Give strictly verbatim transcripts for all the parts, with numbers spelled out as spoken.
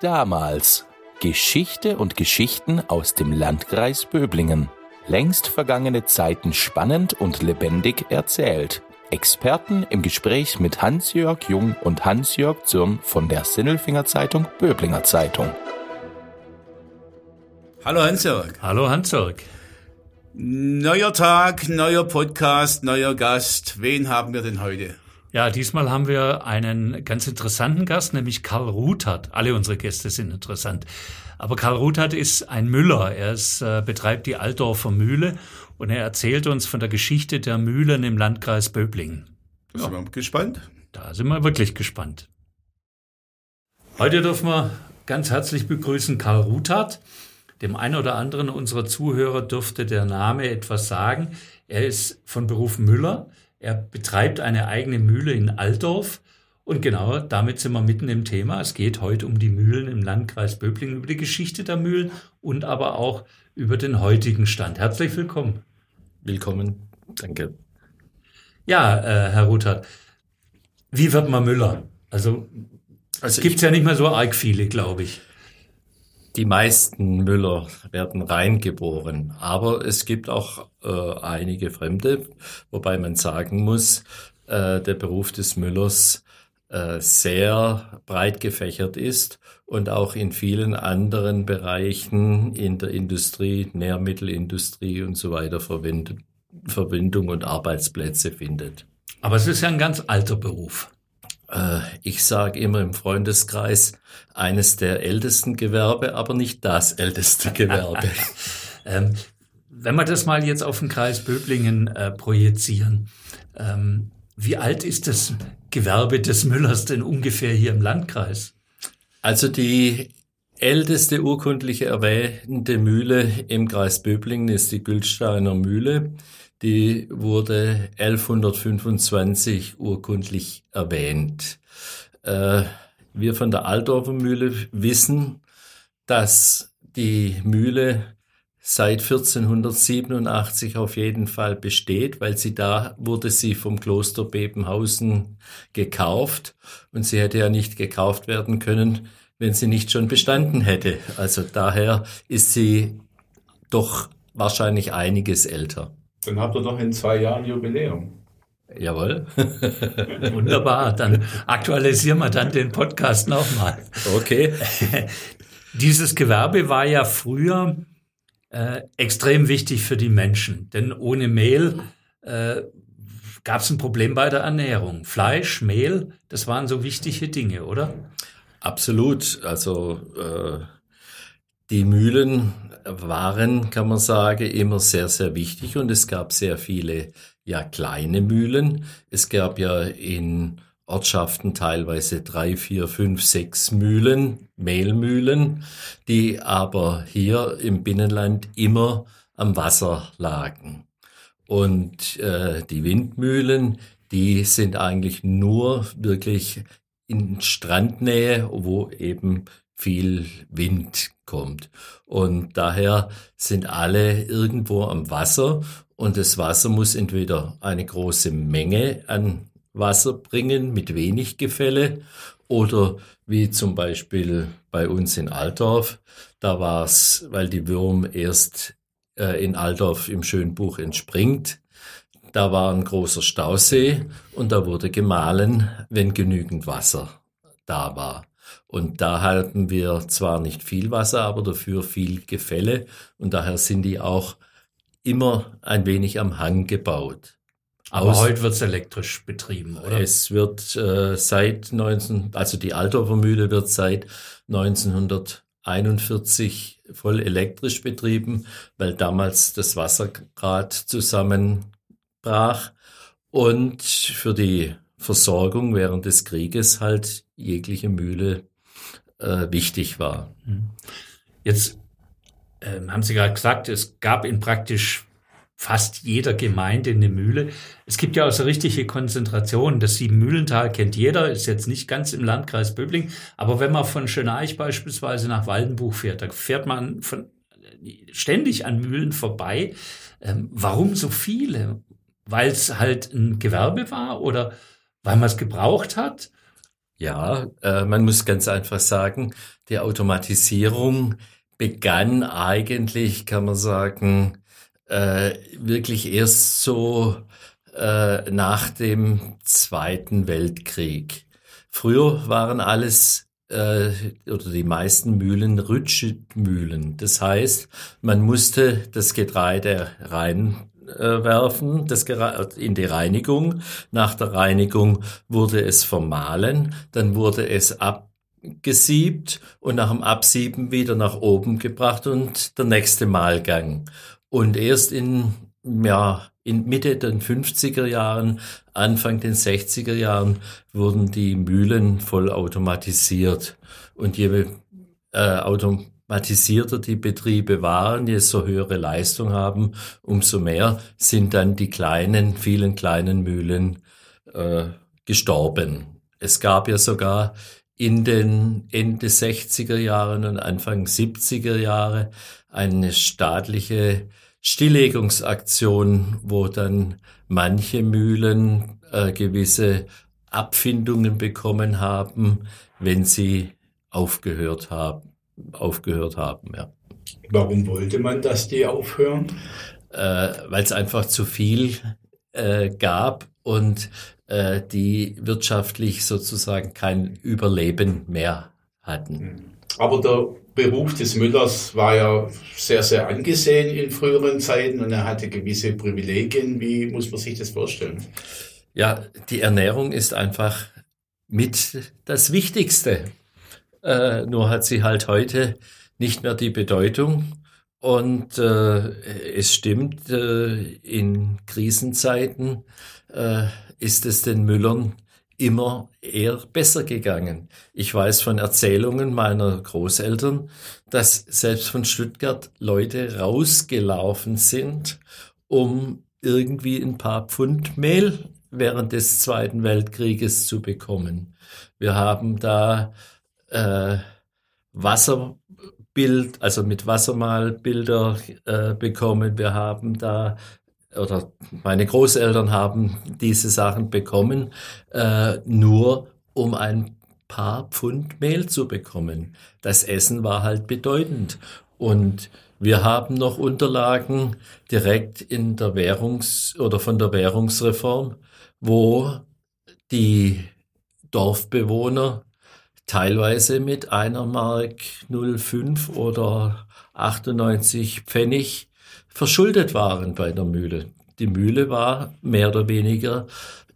damals. Geschichte und Geschichten aus dem Landkreis Böblingen. Längst vergangene Zeiten spannend und lebendig erzählt. Experten im Gespräch mit Hans-Jörg Jung und Hans-Jörg Zürn von der Sinnelfinger Zeitung Böblinger Zeitung. Hallo Hans-Jörg. Hallo Hans-Jörg. Neuer Tag, neuer Podcast, neuer Gast. Wen haben wir denn heute? Ja, diesmal haben wir einen ganz interessanten Gast, nämlich Karl Ruthard. Alle unsere Gäste sind interessant. Aber Karl Ruthard ist ein Müller. Er ist, äh, betreibt die Altdorfer Mühle und er erzählt uns von der Geschichte der Mühlen im Landkreis Böblingen. Da sind wir gespannt. Da sind wir wirklich gespannt. Heute dürfen wir ganz herzlich begrüßen Karl Ruthard. Dem einen oder anderen unserer Zuhörer dürfte der Name etwas sagen. Er ist von Beruf Müller. Er betreibt eine eigene Mühle in Altdorf. Und genau damit sind wir mitten im Thema. Es geht heute um die Mühlen im Landkreis Böblingen, über die Geschichte der Mühlen und aber auch über den heutigen Stand. Herzlich willkommen. Willkommen, danke. Ja, äh, Herr Ruthard, wie wird man Müller? Also, also es gibt ja nicht mehr so arg viele, glaube ich. Die meisten Müller werden reingeboren, aber es gibt auch äh, einige Fremde, wobei man sagen muss, äh, der Beruf des Müllers äh, sehr breit gefächert ist und auch in vielen anderen Bereichen in der Industrie, Nährmittelindustrie und so weiter Verwend- Verwendung und Arbeitsplätze findet. Aber es ist ja ein ganz alter Beruf. Ich sage immer im Freundeskreis, eines der ältesten Gewerbe, aber nicht das älteste Gewerbe. ähm, wenn wir das mal jetzt auf den Kreis Böblingen äh, projizieren, ähm, wie alt ist das Gewerbe des Müllers denn ungefähr hier im Landkreis? Also die älteste urkundliche erwähnte Mühle im Kreis Böblingen ist die Gültsteiner Mühle. Die wurde elfhundertfünfundzwanzig urkundlich erwähnt. Äh, wir von der Altdorfer Mühle wissen, dass die Mühle seit vierzehnhundertsiebenundachtzig auf jeden Fall besteht, weil sie da wurde sie vom Kloster Bebenhausen gekauft und sie hätte ja nicht gekauft werden können, wenn sie nicht schon bestanden hätte. Also daher ist sie doch wahrscheinlich einiges älter. Dann habt ihr doch in zwei Jahren Jubiläum. Jawohl. Wunderbar, dann aktualisieren wir dann den Podcast nochmal. Okay. Dieses Gewerbe war ja früher äh, extrem wichtig für die Menschen, denn ohne Mehl äh, gab es ein Problem bei der Ernährung. Fleisch, Mehl, das waren so wichtige Dinge, oder? Absolut. Also äh, die Mühlen waren, kann man sagen, immer sehr, sehr wichtig und es gab sehr viele ja kleine Mühlen. Es gab ja in Ortschaften teilweise drei, vier, fünf, sechs Mühlen, Mehlmühlen, die aber hier im Binnenland immer am Wasser lagen. Und äh, die Windmühlen, die sind eigentlich nur wirklich in Strandnähe, wo eben viel Wind kommt. Und daher sind alle irgendwo am Wasser und das Wasser muss entweder eine große Menge an Wasser bringen mit wenig Gefälle oder wie zum Beispiel bei uns in Altdorf, da war es, weil die Würm erst äh, in Altdorf im Schönbuch entspringt, da war ein großer Stausee und da wurde gemahlen, wenn genügend Wasser da war. Und da hatten wir zwar nicht viel Wasser, aber dafür viel Gefälle. Und daher sind die auch immer ein wenig am Hang gebaut. Aber Aus, heute wird es elektrisch betrieben, oder? Es wird äh, seit neunzehn, also die Altdorfer Mühle wird seit neunzehnhunderteinundvierzig voll elektrisch betrieben, weil damals das Wasserrad zusammenbrach und für die Versorgung während des Krieges halt jegliche Mühle äh, wichtig war. Jetzt äh, haben Sie gerade gesagt, es gab in praktisch fast jeder Gemeinde eine Mühle. Es gibt ja auch so richtige Konzentrationen. Das Siebenmühlental kennt jeder, ist jetzt nicht ganz im Landkreis Böblingen, aber wenn man von Schönaich beispielsweise nach Waldenbuch fährt, da fährt man von, ständig an Mühlen vorbei. Ähm, warum so viele? Weil es halt ein Gewerbe war oder weil man es gebraucht hat? Ja, äh, man muss ganz einfach sagen, die Automatisierung begann eigentlich, kann man sagen, äh, wirklich erst so äh, nach dem Zweiten Weltkrieg. Früher waren alles äh, oder die meisten Mühlen Rütschmühlen. Das heißt, man musste das Getreide reinwerfen, das in die Reinigung. Nach der Reinigung wurde es vermahlen, dann wurde es abgesiebt und nach dem Absieben wieder nach oben gebracht und der nächste Mahlgang. Und erst in, ja, in Mitte den fünfziger Jahren, Anfang den sechziger Jahren wurden die Mühlen vollautomatisiert. Und je äh, automatisierter die Betriebe waren, je so höhere Leistung haben, umso mehr sind dann die kleinen, vielen kleinen Mühlen äh, gestorben. Es gab ja sogar in den Ende sechziger Jahren und Anfang siebziger Jahre eine staatliche Stilllegungsaktion, wo dann manche Mühlen äh, gewisse Abfindungen bekommen haben, wenn sie aufgehört haben, aufgehört haben, ja. Warum wollte man, dass die aufhören? Äh, weil es einfach zu viel äh, gab und äh, die wirtschaftlich sozusagen kein Überleben mehr hatten. Aber der Beruf des Müllers war ja sehr, sehr angesehen in früheren Zeiten und er hatte gewisse Privilegien. Wie muss man sich das vorstellen? Ja, die Ernährung ist einfach mit das Wichtigste. Äh, nur hat sie halt heute nicht mehr die Bedeutung. Und äh, es stimmt, äh, in Krisenzeiten äh, ist es den Müllern immer eher besser gegangen. Ich weiß von Erzählungen meiner Großeltern, dass selbst von Stuttgart Leute rausgelaufen sind, um irgendwie ein paar Pfund Mehl während des Zweiten Weltkrieges zu bekommen. Wir haben da äh, Wasserbild, also mit Wassermalbilder äh, bekommen. Wir haben da oder meine Großeltern haben diese Sachen bekommen, äh, nur um ein paar Pfund Mehl zu bekommen. Das Essen war halt bedeutend. Und wir haben noch Unterlagen direkt in der Währungs- oder von der Währungsreform, wo die Dorfbewohner teilweise mit einer Mark null Komma fünf oder achtundneunzig Pfennig verschuldet waren bei der Mühle. Die Mühle war mehr oder weniger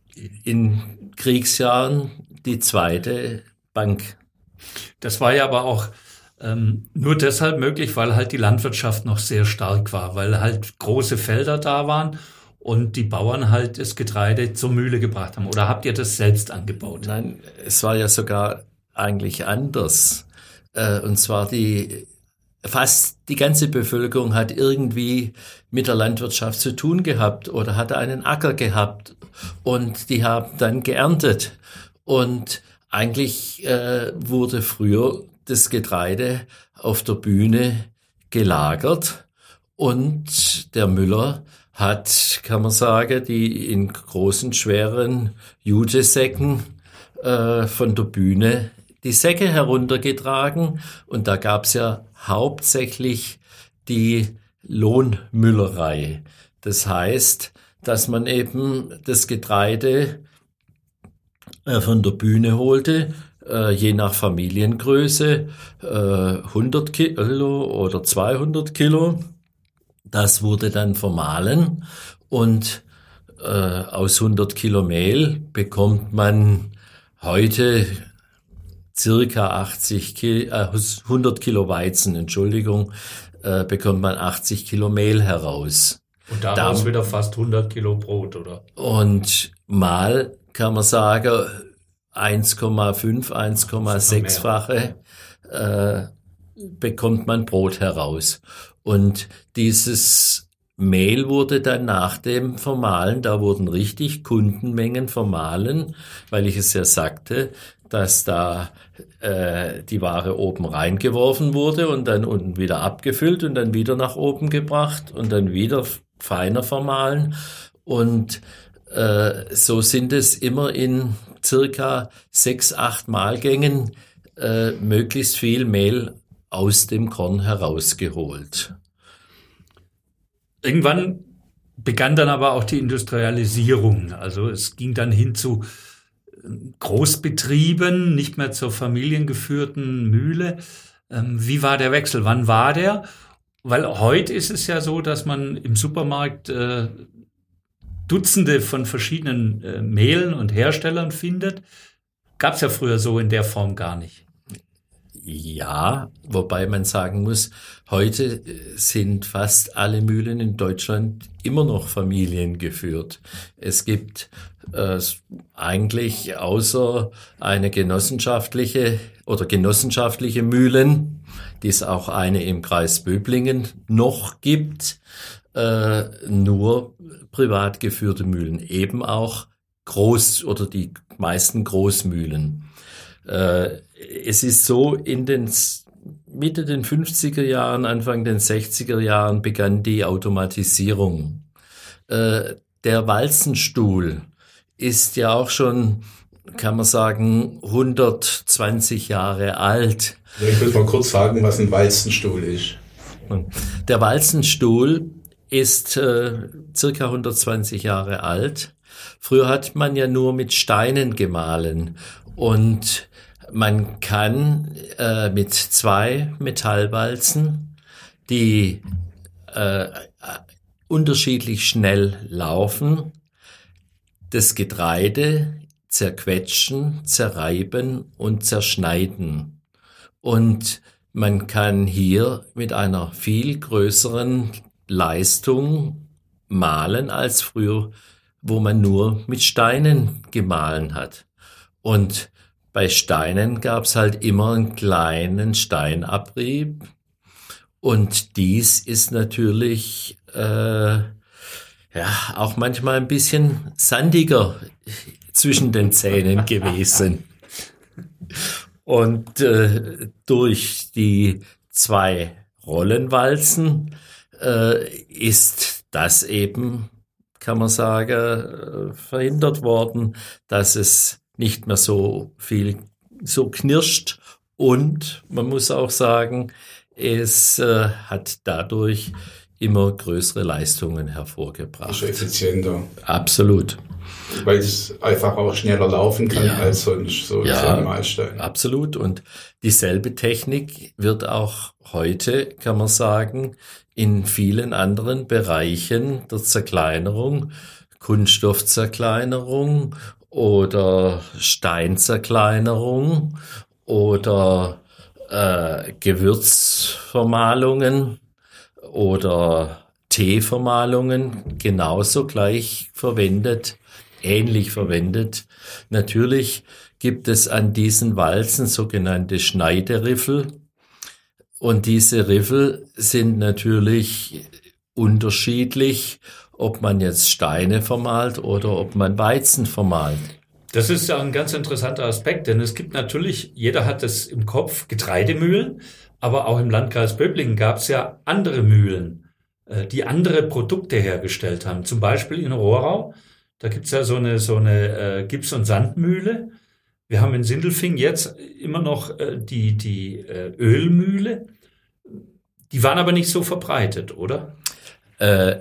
in Kriegsjahren die zweite Bank. Das war ja aber auch ähm, nur deshalb möglich, weil halt die Landwirtschaft noch sehr stark war, weil halt große Felder da waren und die Bauern halt das Getreide zur Mühle gebracht haben. Oder habt ihr das selbst angebaut? Nein, es war ja sogar eigentlich anders. Äh, und zwar die Fast die ganze Bevölkerung hat irgendwie mit der Landwirtschaft zu tun gehabt oder hatte einen Acker gehabt und die haben dann geerntet. Und eigentlich äh, wurde früher das Getreide auf der Bühne gelagert und der Müller hat, kann man sagen, die in großen, schweren Jutesäcken äh, von der Bühne die Säcke heruntergetragen und da gab's ja hauptsächlich die Lohnmüllerei. Das heißt, dass man eben das Getreide äh, von der Bühne holte, äh, je nach Familiengröße, äh, hundert Kilo oder zweihundert Kilo. Das wurde dann vermahlen und äh, aus hundert Kilo Mehl bekommt man heute circa achtzig Kilo, äh, hundert Kilo Weizen, Entschuldigung, äh, bekommt man achtzig Kilo Mehl heraus. Und daraus da, wieder fast hundert Kilo Brot, oder? Und mal kann man sagen, eins Komma fünf, eins Komma sechs-fache äh, bekommt man Brot heraus. Und dieses Mehl wurde dann nach dem Vermahlen, da wurden richtig Kundenmengen vermahlen, weil ich es ja sagte, dass da äh, die Ware oben reingeworfen wurde und dann unten wieder abgefüllt und dann wieder nach oben gebracht und dann wieder feiner vermahlen. Und äh, so sind es immer in circa sechs, acht Mahlgängen äh, möglichst viel Mehl aus dem Korn herausgeholt. Irgendwann begann dann aber auch die Industrialisierung. Also es ging dann hin zu Großbetrieben, nicht mehr zur familiengeführten Mühle. Ähm, wie war der Wechsel? Wann war der? Weil heute ist es ja so, dass man im Supermarkt äh, Dutzende von verschiedenen äh, Mehlen und Herstellern findet. Gab es ja früher so in der Form gar nicht. Ja, wobei man sagen muss, heute sind fast alle Mühlen in Deutschland immer noch familiengeführt. Es gibt äh, eigentlich außer eine genossenschaftliche oder genossenschaftliche Mühlen, die es auch eine im Kreis Böblingen noch gibt, äh, nur privat geführte Mühlen, eben auch Groß- oder die meisten Großmühlen. Äh, es ist so, in den Mitte den fünfziger Jahren, Anfang den sechziger Jahren begann die Automatisierung. Äh, der Walzenstuhl ist ja auch schon, kann man sagen, hundertzwanzig Jahre alt. Ich muss mal kurz sagen, was ein Walzenstuhl ist. Der Walzenstuhl ist äh, circa hundertzwanzig Jahre alt. Früher hat man ja nur mit Steinen gemahlen und man kann äh, mit zwei Metallwalzen, die äh, unterschiedlich schnell laufen, das Getreide zerquetschen, zerreiben und zerschneiden. Und man kann hier mit einer viel größeren Leistung mahlen als früher, wo man nur mit Steinen gemahlen hat. Und bei Steinen gab's halt immer einen kleinen Steinabrieb. Und dies ist natürlich äh, ja auch manchmal ein bisschen sandiger zwischen den Zähnen gewesen. Und äh, durch die zwei Rollenwalzen äh, ist das eben, kann man sagen, verhindert worden, dass es nicht mehr so viel so knirscht. Und man muss auch sagen, es äh, hat dadurch immer größere Leistungen hervorgebracht. Ist effizienter. Absolut. Weil es einfach auch schneller laufen kann ja. als sonst so ja, ein Mahlstein. Absolut. Und dieselbe Technik wird auch heute, kann man sagen, in vielen anderen Bereichen der Zerkleinerung, Kunststoffzerkleinerung oder Steinzerkleinerung oder äh, Gewürzvermahlungen oder Teevermahlungen genauso gleich verwendet, ähnlich verwendet. Natürlich gibt es an diesen Walzen sogenannte Schneideriffel. Und diese Riffel sind natürlich unterschiedlich, ob man jetzt Steine vermahlt oder ob man Weizen vermahlt. Das ist ja ein ganz interessanter Aspekt, denn es gibt natürlich, jeder hat es im Kopf, Getreidemühlen, aber auch im Landkreis Böblingen gab es ja andere Mühlen, die andere Produkte hergestellt haben. Zum Beispiel in Rohrau, da gibt es ja so eine, so eine Gips- und Sandmühle. Wir haben in Sindelfingen jetzt immer noch die, die Ölmühle. Die waren aber nicht so verbreitet, oder? Äh,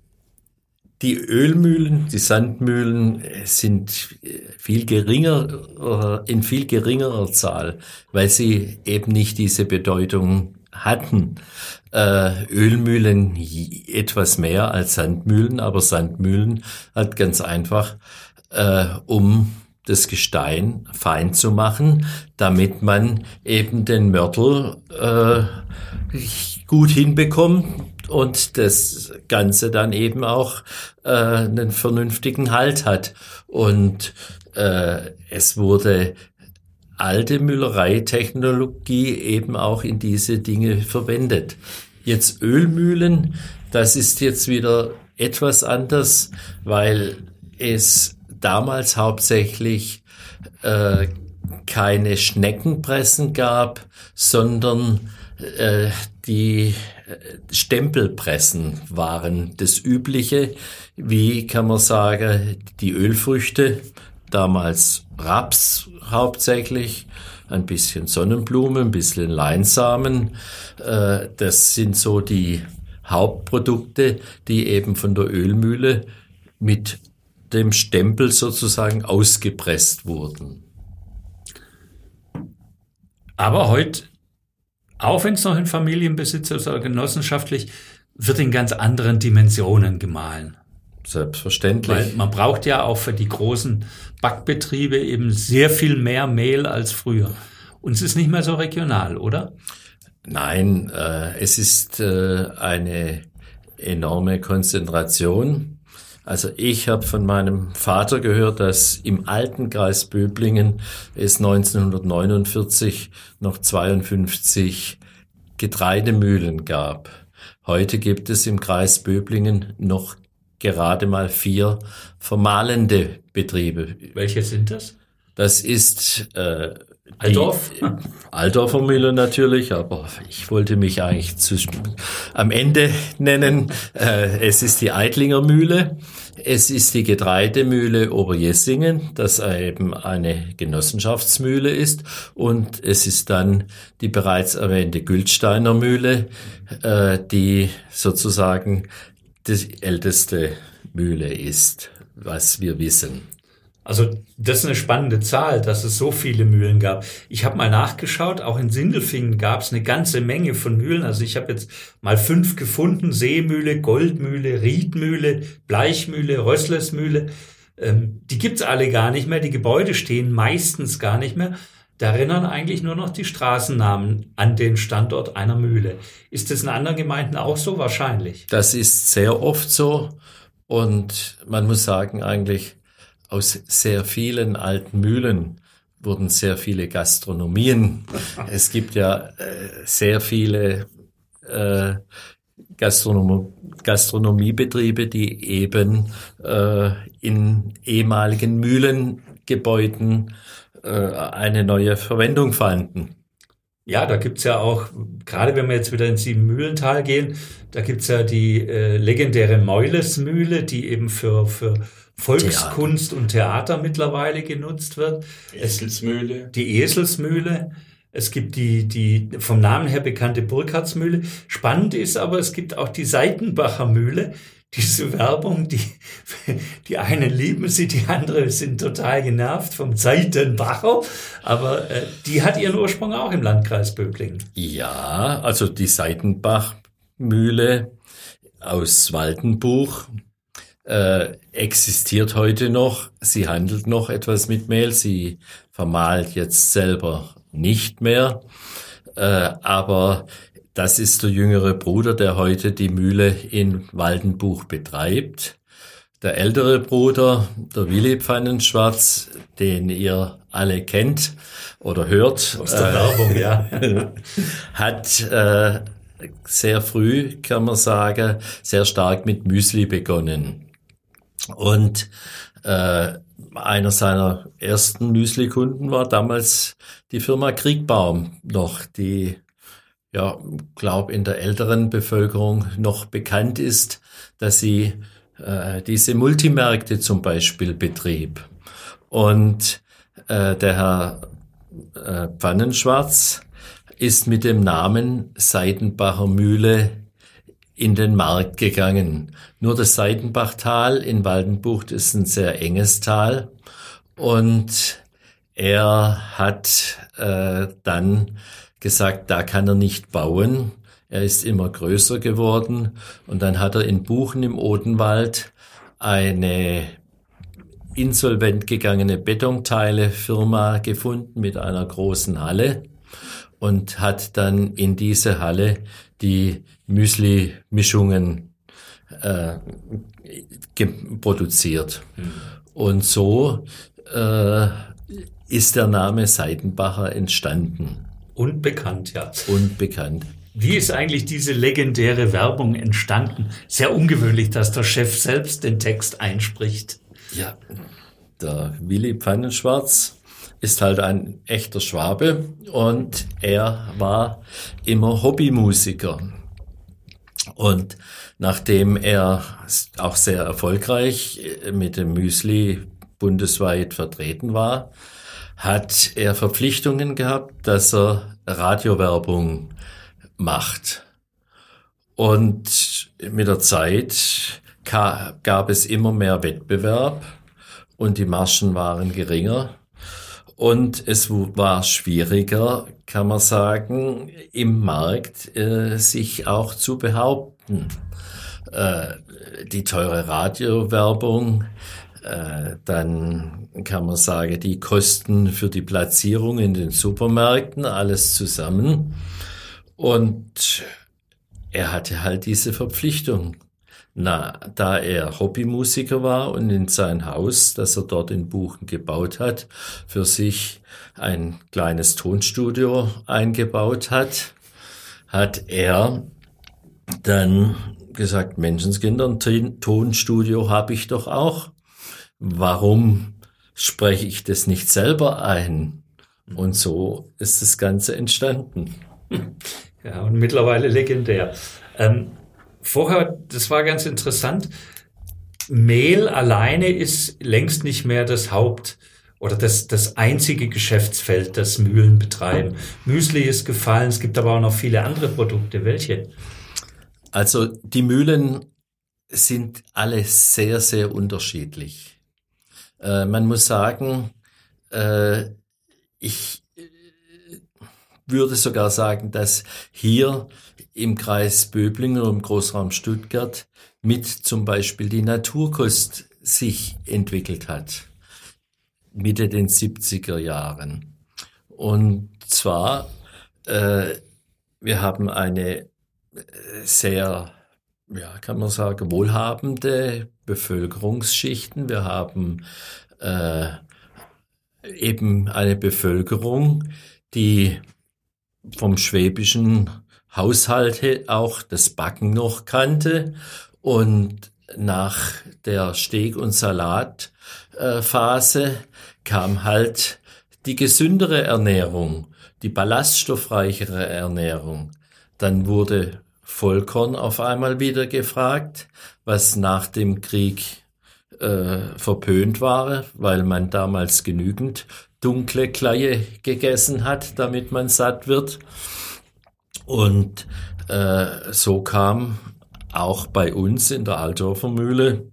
die Ölmühlen, die Sandmühlen sind viel geringer, in viel geringerer Zahl, weil sie eben nicht diese Bedeutung hatten. Äh, Ölmühlen etwas mehr als Sandmühlen, aber Sandmühlen halt ganz einfach, äh, um das Gestein fein zu machen, damit man eben den Mörtel äh, gut hinbekommt und das Ganze dann eben auch äh, einen vernünftigen Halt hat. Und äh, es wurde alte Müllereitechnologie eben auch in diese Dinge verwendet. Jetzt Ölmühlen, das ist jetzt wieder etwas anders, weil es damals hauptsächlich äh, keine Schneckenpressen gab, sondern äh, die Stempelpressen waren das Übliche. Wie kann man sagen, die Ölfrüchte damals Raps hauptsächlich, ein bisschen Sonnenblume, ein bisschen Leinsamen. Äh, das sind so die Hauptprodukte, die eben von der Ölmühle mit dem Stempel sozusagen ausgepresst wurden. Aber heute, auch wenn es noch in Familienbesitz ist oder genossenschaftlich, wird in ganz anderen Dimensionen gemahlen. Selbstverständlich. Weil man braucht ja auch für die großen Backbetriebe eben sehr viel mehr Mehl als früher. Und es ist nicht mehr so regional, oder? Nein, äh, es ist äh, eine enorme Konzentration. Also ich habe von meinem Vater gehört, dass im alten Kreis Böblingen es neunzehnhundertneunundvierzig noch zweiundfünfzig Getreidemühlen gab. Heute gibt es im Kreis Böblingen noch gerade mal vier vermahlende Betriebe. Welche sind das? Das ist äh, Altdorf? Die Altdorfer Mühle natürlich, aber ich wollte mich eigentlich zu, am Ende nennen. Äh, es ist die Eitlinger Mühle, es ist die Getreidemühle Oberjessingen, das eben eine Genossenschaftsmühle ist, und es ist dann die bereits erwähnte Gültsteiner Mühle, äh, die sozusagen die älteste Mühle ist, was wir wissen. Also das ist eine spannende Zahl, dass es so viele Mühlen gab. Ich habe mal nachgeschaut, auch in Sindelfingen gab es eine ganze Menge von Mühlen. Also ich habe jetzt mal fünf gefunden: Seemühle, Goldmühle, Riedmühle, Bleichmühle, Rösslesmühle. Ähm, die gibt's alle gar nicht mehr, die Gebäude stehen meistens gar nicht mehr. Da erinnern eigentlich nur noch die Straßennamen an den Standort einer Mühle. Ist das in anderen Gemeinden auch so? Wahrscheinlich. Das ist sehr oft so, und man muss sagen, eigentlich aus sehr vielen alten Mühlen wurden sehr viele Gastronomien. Es gibt ja äh, sehr viele äh, Gastronom- Gastronomiebetriebe, die eben äh, in ehemaligen Mühlengebäuden äh, eine neue Verwendung fanden. Ja, da gibt's ja auch, gerade wenn wir jetzt wieder ins Siebenmühlental gehen, da gibt's ja die äh, legendäre Meulesmühle, die eben für für Volkskunst Theater. und Theater mittlerweile genutzt wird. Eselsmühle. Die Eselsmühle. Es gibt die, die vom Namen her bekannte Burkhardsmühle. Spannend ist aber, es gibt auch die Seitenbacher Mühle. Diese Werbung, die, die einen lieben sie, die anderen sind total genervt vom Seitenbacher. Aber äh, die hat ihren Ursprung auch im Landkreis Böblingen. Ja, also die Seitenbachmühle aus Waldenbuch Äh, existiert heute noch. Sie handelt noch etwas mit Mehl. Sie vermahlt jetzt selber nicht mehr. Äh, aber das ist der jüngere Bruder, der heute die Mühle in Waldenbuch betreibt. Der ältere Bruder, der Willi Pfannenschwarz, den ihr alle kennt oder hört, aus der äh, Werbung, ja, hat äh, sehr früh, kann man sagen, sehr stark mit Müsli begonnen. Und äh, einer seiner ersten Müsli-Kunden war damals die Firma Kriegbaum noch, die, ja, glaube in der älteren Bevölkerung noch bekannt ist, dass sie äh, diese Multimärkte zum Beispiel betrieb. Und äh, der Herr äh, Pfannenschwarz ist mit dem Namen Seitenbacher Mühle in den Markt gegangen. Nur das Seitenbachtal in Waldenbucht ist ein sehr enges Tal, und er hat äh, dann gesagt, da kann er nicht bauen. Er ist immer größer geworden, und dann hat er in Buchen im Odenwald eine insolvent gegangene Betonteile-Firma gefunden mit einer großen Halle und hat dann in diese Halle die Müsli-Mischungen äh, produziert. Mhm. Und so äh, ist der Name Seitenbacher entstanden. Und bekannt, ja. Und bekannt. Wie ist eigentlich diese legendäre Werbung entstanden? Sehr ungewöhnlich, dass der Chef selbst den Text einspricht. Ja, der Willi Pfannenschwarz ist halt ein echter Schwabe, und er war immer Hobbymusiker. Und nachdem er auch sehr erfolgreich mit dem Müsli bundesweit vertreten war, hat er Verpflichtungen gehabt, dass er Radiowerbung macht. Und mit der Zeit gab es immer mehr Wettbewerb und die Margen waren geringer. Und es war schwieriger, kann man sagen, im Markt äh, sich auch zu behaupten. Äh, die teure Radiowerbung, äh, dann kann man sagen, die Kosten für die Platzierung in den Supermärkten, alles zusammen. Und er hatte halt diese Verpflichtung. Na, da er Hobbymusiker war und in sein Haus, das er dort in Buchen gebaut hat, für sich ein kleines Tonstudio eingebaut hat, hat er dann gesagt, Menschenskinder, ein Tonstudio habe ich doch auch. Warum spreche ich das nicht selber ein? Und so ist das Ganze entstanden. Ja, und mittlerweile legendär. Ähm, Vorher, das war ganz interessant, Mehl alleine ist längst nicht mehr das Haupt- oder das, das einzige Geschäftsfeld, das Mühlen betreiben. Müsli ist gefallen, es gibt aber auch noch viele andere Produkte. Welche? Also die Mühlen sind alle sehr, sehr unterschiedlich. Äh, man muss sagen, äh, ich würde sogar sagen, dass hier im Kreis Böblingen und im Großraum Stuttgart mit zum Beispiel die Naturkost sich entwickelt hat, Mitte den siebziger Jahren. Und zwar, äh, wir haben eine sehr, ja, kann man sagen, wohlhabende Bevölkerungsschichten. Wir haben äh, eben eine Bevölkerung, die vom schwäbischen Haushalte auch das Backen noch kannte und nach der Steak- und Salatphase kam halt die gesündere Ernährung, die ballaststoffreichere Ernährung. Dann wurde Vollkorn auf einmal wieder gefragt, was nach dem Krieg äh, verpönt war, weil man damals genügend dunkle Kleie gegessen hat, damit man satt wird. Und äh, so kam auch bei uns in der Altdorfer Mühle,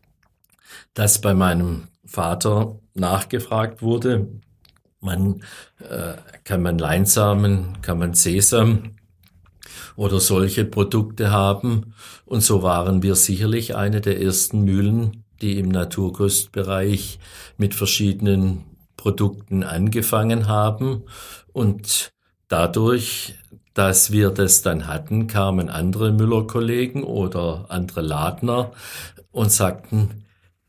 dass bei meinem Vater nachgefragt wurde, man, äh, kann man Leinsamen, kann man Sesam oder solche Produkte haben. Und so waren wir sicherlich eine der ersten Mühlen, die im Naturkostbereich mit verschiedenen Produkten angefangen haben. Und dadurch, dass wir das dann hatten, kamen andere Müllerkollegen oder andere Ladner und sagten,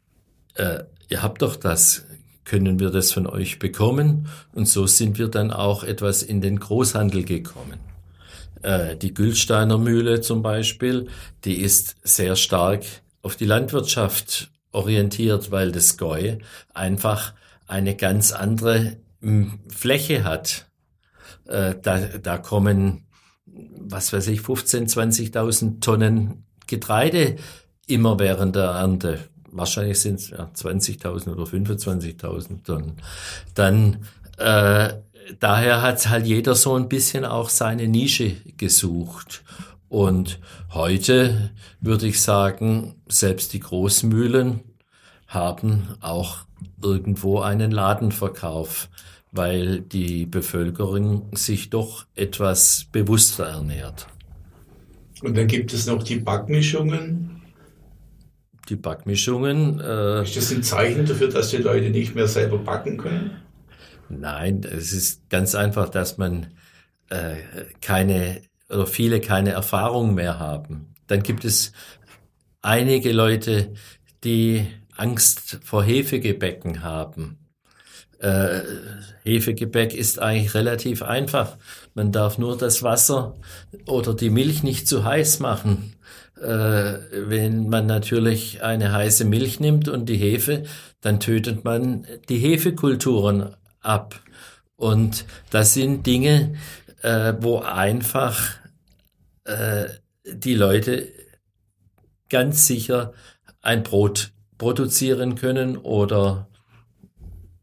äh, ihr habt doch das, können wir das von euch bekommen? Und so sind wir dann auch etwas in den Großhandel gekommen. Äh, die Gülsteiner Mühle zum Beispiel, die ist sehr stark auf die Landwirtschaft orientiert, weil das Gäu einfach eine ganz andere m, Fläche hat. Äh, da, da kommen, was weiß ich, fünfzehntausend, zwanzigtausend Tonnen Getreide immer während der Ernte. Wahrscheinlich sind es ja, zwanzigtausend oder fünfundzwanzigtausend Tonnen. Dann, äh, daher hat halt jeder so ein bisschen auch seine Nische gesucht. Und heute würde ich sagen, selbst die Großmühlen haben auch irgendwo einen Ladenverkauf, weil die Bevölkerung sich doch etwas bewusster ernährt. Und dann gibt es noch die Backmischungen. Die Backmischungen. Äh, ist das ein Zeichen dafür, dass die Leute nicht mehr selber backen können? Nein, es ist ganz einfach, dass man äh, keine oder viele keine Erfahrung mehr haben. Dann gibt es einige Leute, die Angst vor Hefegebäcken haben. Äh, Hefegebäck ist eigentlich relativ einfach. Man darf nur das Wasser oder die Milch nicht zu heiß machen. Äh, wenn man natürlich eine heiße Milch nimmt und die Hefe, dann tötet man die Hefekulturen ab. Und das sind Dinge, äh, wo einfach äh, die Leute ganz sicher ein Brot produzieren können oder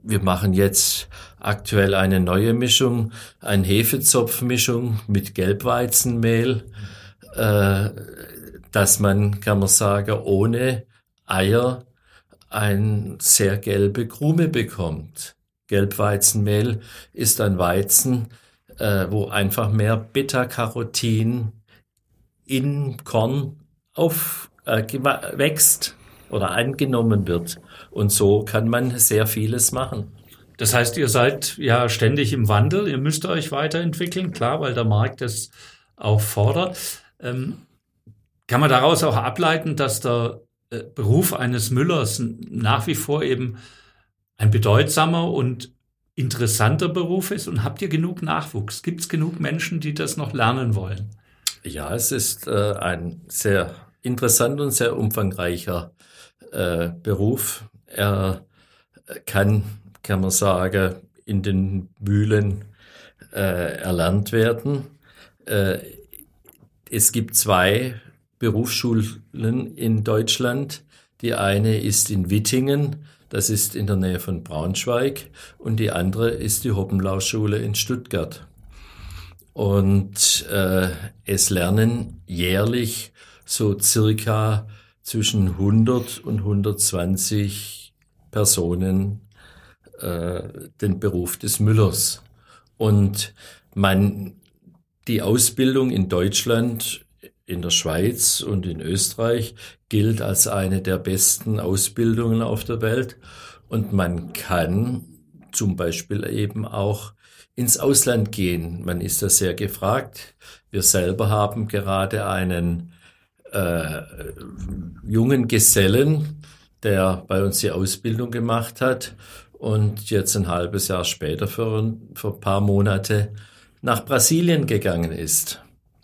wir machen jetzt aktuell eine neue Mischung, eine Hefezopfmischung mit Gelbweizenmehl, äh, dass man, kann man sagen, ohne Eier eine sehr gelbe Krume bekommt. Gelbweizenmehl ist ein Weizen, äh, wo einfach mehr Beta-Carotin in Korn auf, äh, wächst oder angenommen wird. Und so kann man sehr vieles machen. Das heißt, ihr seid ja ständig im Wandel, ihr müsst euch weiterentwickeln, klar, weil der Markt das auch fordert. Ähm, kann man daraus auch ableiten, dass der äh, Beruf eines Müllers nach wie vor eben ein bedeutsamer und interessanter Beruf ist? Und habt ihr genug Nachwuchs? Gibt es genug Menschen, die das noch lernen wollen? Ja, es ist äh, ein sehr interessanter und sehr umfangreicher äh, Beruf. Er kann, kann man sagen, in den Mühlen äh, erlernt werden. Äh, es gibt zwei Berufsschulen in Deutschland. Die eine ist in Wittingen, das ist in der Nähe von Braunschweig, und die andere ist die Hoppenlau-Schule in Stuttgart. Und äh, es lernen jährlich so circa zwischen hundert und hundertzwanzig Personen äh, den Beruf des Müllers. Und man, die Ausbildung in Deutschland, in der Schweiz und in Österreich gilt als eine der besten Ausbildungen auf der Welt. Und man kann zum Beispiel eben auch ins Ausland gehen. Man ist da sehr gefragt. Wir selber haben gerade einen äh, jungen Gesellen, der bei uns die Ausbildung gemacht hat und jetzt ein halbes Jahr später für, für ein paar Monate nach Brasilien gegangen ist,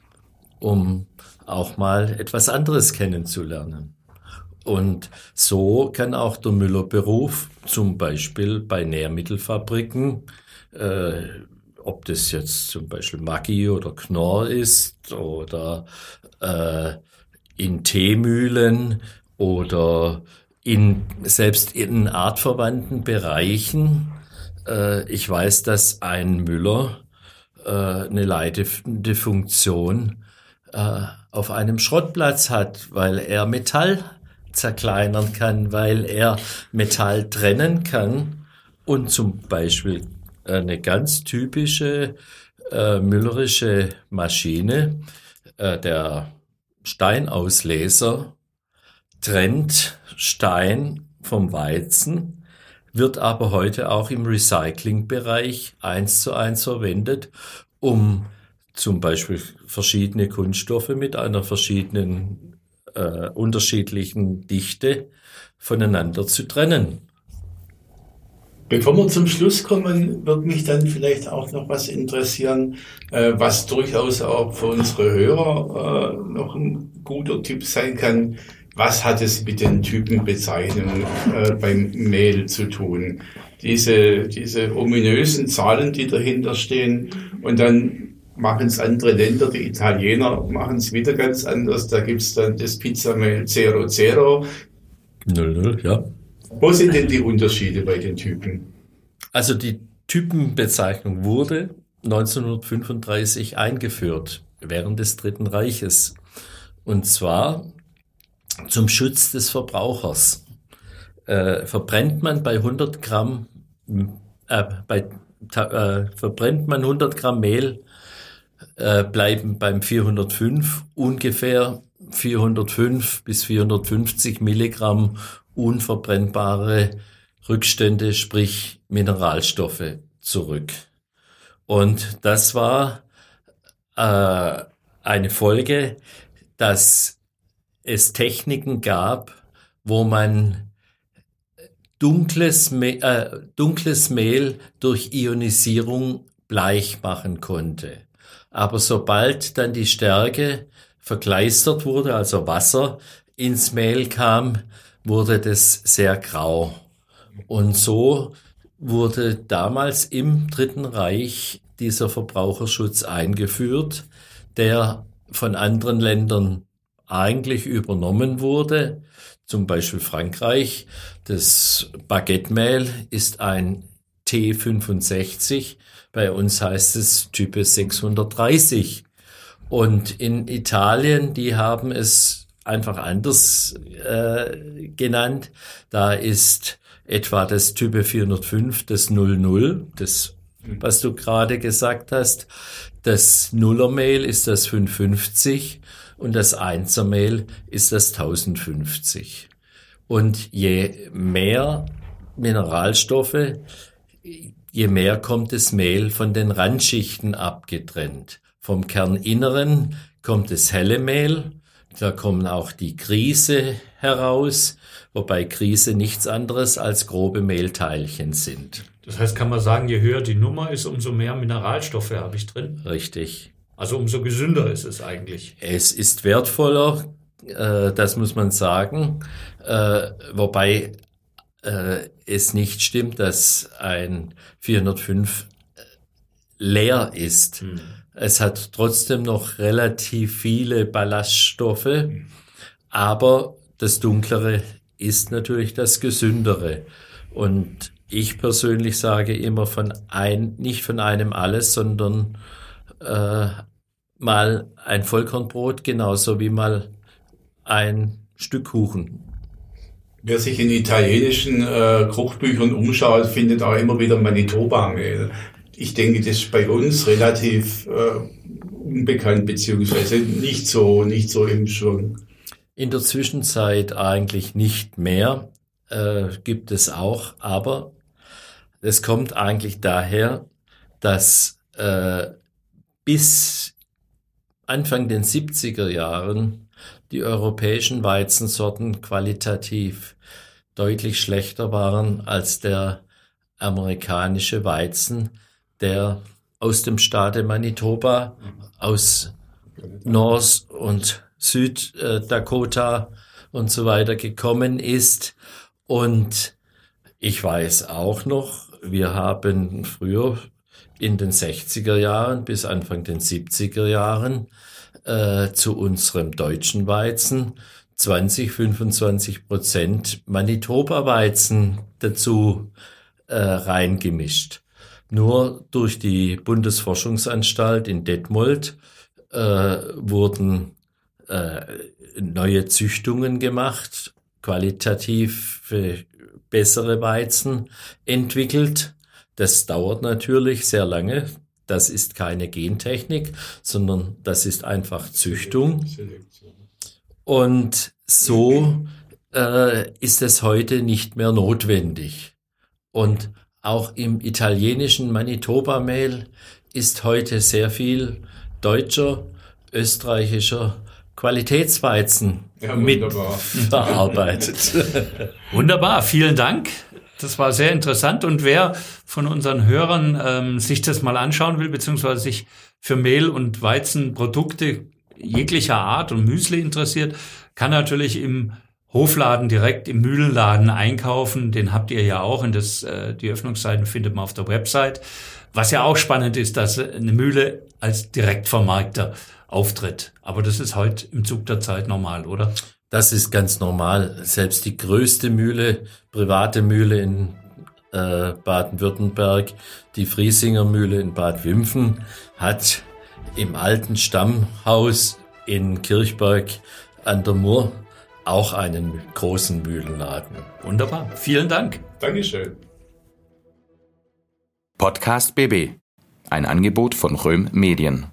um auch mal etwas anderes kennenzulernen. Und so kann auch der Müllerberuf zum Beispiel bei Nährmittelfabriken, äh, ob das jetzt zum Beispiel Maggi oder Knorr ist oder äh, in Teemühlen oder in selbst in artverwandten Bereichen. Äh, ich weiß, dass ein Müller äh, eine leitende Funktion äh, auf einem Schrottplatz hat, weil er Metall zerkleinern kann, weil er Metall trennen kann und zum Beispiel eine ganz typische äh, müllerische Maschine, äh, der Steinausleser, trennt Stein vom Weizen, wird aber heute auch im Recyclingbereich eins zu eins verwendet, um zum Beispiel verschiedene Kunststoffe mit einer verschiedenen äh, unterschiedlichen Dichte voneinander zu trennen. Bevor wir zum Schluss kommen, wird mich dann vielleicht auch noch was interessieren, äh, was durchaus auch für unsere Hörer äh, noch ein guter Tipp sein kann. Was hat es mit den Typenbezeichnungen äh, beim Mehl zu tun? Diese, diese ominösen Zahlen, die dahinter stehen, und dann machen es andere Länder, die Italiener machen es wieder ganz anders. Da gibt es dann das Pizzamehl Zero Zero. Null, null, ja. Wo sind denn die Unterschiede bei den Typen? Also die Typenbezeichnung wurde neunzehnhundertfünfunddreißig eingeführt, während des Dritten Reiches. Und zwar zum Schutz des Verbrauchers. Äh, verbrennt man bei hundert Gramm, äh, bei, äh, verbrennt man hundert Gramm Mehl, äh, bleiben beim vierhundertfünf ungefähr vierhundertfünf bis vierhundertfünfzig Milligramm unverbrennbare Rückstände, sprich Mineralstoffe, zurück. Und das war äh, eine Folge, dass es Techniken gab, wo man dunkles, Me- äh, dunkles Mehl durch Ionisierung bleich machen konnte. Aber sobald dann die Stärke verkleistert wurde, also Wasser ins Mehl kam, wurde das sehr grau. Und so wurde damals im Dritten Reich dieser Verbraucherschutz eingeführt, der von anderen Ländern eigentlich übernommen wurde. Zum Beispiel Frankreich. Das Baguette-Mehl ist ein T fünfundsechzig. Bei uns heißt es Type sechshundertdreißig. Und in Italien, die haben es einfach anders äh, genannt. Da ist etwa das Type vierhundertfünf, das null null, das, was du gerade gesagt hast. Das Nuller-Mail ist das fünfhundertfünfzig und das Einser-Mail ist das tausendfünfzig. Und je mehr Mineralstoffe, je mehr kommt das Mehl von den Randschichten abgetrennt. Vom Kerninneren kommt das helle Mehl, da kommen auch die Grieße heraus, wobei Grieße nichts anderes als grobe Mehlteilchen sind. Das heißt, kann man sagen, je höher die Nummer ist, umso mehr Mineralstoffe habe ich drin? Richtig. Also umso gesünder ist es eigentlich. Es ist wertvoller, äh, das muss man sagen, äh, wobei äh, es nicht stimmt, dass ein vierhundertfünf leer ist. Hm. Es hat trotzdem noch relativ viele Ballaststoffe, hm. aber das Dunklere ist natürlich das Gesündere. Und ich persönlich sage immer von ein, nicht von einem alles, sondern äh, mal ein Vollkornbrot genauso wie mal ein Stück Kuchen. Wer sich in italienischen äh, Kochbüchern umschaut, findet auch immer wieder Manitoba-Mehl. Ich denke, das ist bei uns relativ äh, unbekannt, beziehungsweise nicht so, nicht so im Schwung. In der Zwischenzeit eigentlich nicht mehr, äh, gibt es auch, aber es kommt eigentlich daher, dass äh, bis Anfang den siebziger Jahren die europäischen Weizensorten qualitativ deutlich schlechter waren als der amerikanische Weizen, der aus dem Staate Manitoba, aus North- und Süddakota und so weiter gekommen ist. Und ich weiß auch noch, wir haben früher in den sechziger Jahren bis Anfang den siebziger Jahren äh, zu unserem deutschen Weizen zwanzig, fünfundzwanzig Prozent Manitoba-Weizen dazu äh, reingemischt. Nur durch die Bundesforschungsanstalt in Detmold äh, wurden äh, neue Züchtungen gemacht, qualitativ äh, bessere Weizen entwickelt. Das dauert natürlich sehr lange. Das ist keine Gentechnik, sondern das ist einfach Züchtung. Und so äh, ist es heute nicht mehr notwendig. Und auch im italienischen Manitoba-Mehl ist heute sehr viel deutscher, österreichischer Qualitätsweizen ja, mit verarbeitet. Wunderbar, vielen Dank. Das war sehr interessant. Und wer von unseren Hörern ähm, sich das mal anschauen will, beziehungsweise sich für Mehl- und Weizenprodukte jeglicher Art und Müsli interessiert, kann natürlich im Hofladen direkt im Mühlenladen einkaufen. Den habt ihr ja auch. Und das, äh, die Öffnungszeiten findet man auf der Website. Was ja auch spannend ist, dass eine Mühle als Direktvermarkter auftritt. Aber das ist heute im Zug der Zeit normal, oder? Das ist ganz normal. Selbst die größte Mühle, private Mühle in äh, Baden-Württemberg, die Friesinger Mühle in Bad Wimpfen, hat im alten Stammhaus in Kirchberg an der Mur auch einen großen Mühlenladen. Wunderbar. Vielen Dank. Dankeschön. Podcast B B. Ein Angebot von Röhm Medien.